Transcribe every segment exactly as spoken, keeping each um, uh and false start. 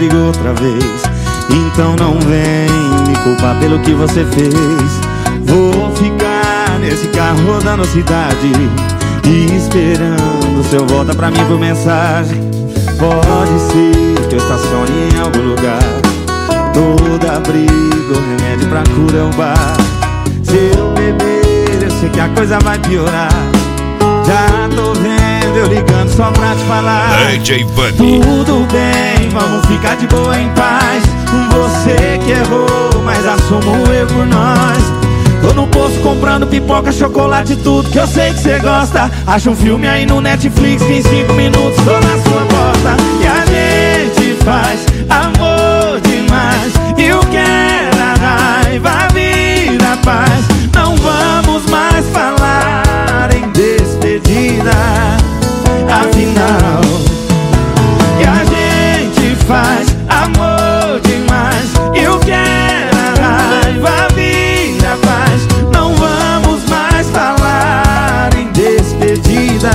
brigou outra vez. Então não vem me culpar pelo que você fez. Vou ficar nesse carro rodando a cidade e esperando seu volta pra mim por mensagem. Pode ser que eu estacione em algum lugar. Toda briga, o remédio pra cura é o bar. Se eu beber, eu sei que a coisa vai piorar. Já tô vendo eu ligando só pra te falar. D J Vani. Tudo bem, vamos ficar de boa em paz. Você que errou, mas assumo o erro por nós. Tô no posto comprando pipoca, chocolate, tudo que eu sei que você gosta. Acha um filme aí no Netflix que em cinco minutos tô na sua porta. E a gente faz amor demais. E o que era raiva vira paz. Não vamos mais falar em despedida. Afinal, e a gente faz amor demais. E o que era raiva vira paz. Não vamos mais falar em despedida.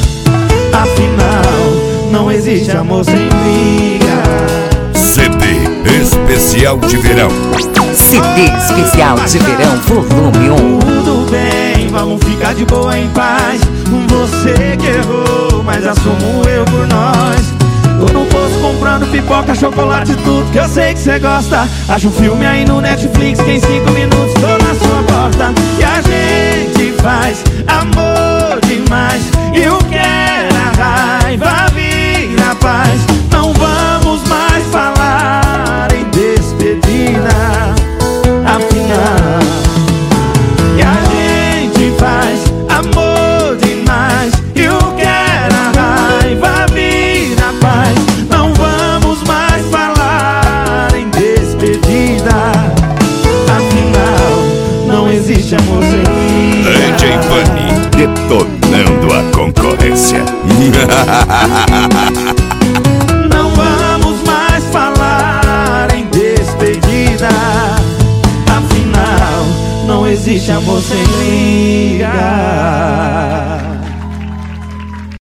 Afinal, não existe amor sem briga. C D especial de verão. C D especial de verão, volume um. Tudo bem, vamos ficar de boa em paz. Você que errou, mas assumo eu por nós. Tô no posto comprando pipoca, chocolate, tudo que eu sei que você gosta. Acha um filme aí no Netflix que em cinco minutos tô na sua porta. E a gente faz amor demais. E o que era raiva vira paz. Não vamos mais falar em despedida. Afinal, e a gente faz amor demais. E o que era raiva vira paz. Não vamos mais falar em despedida. Afinal, não existe amor sem briga. D J Vani detonando a concorrência. Não vamos mais falar em despedida. Afinal, não existe amor sem briga.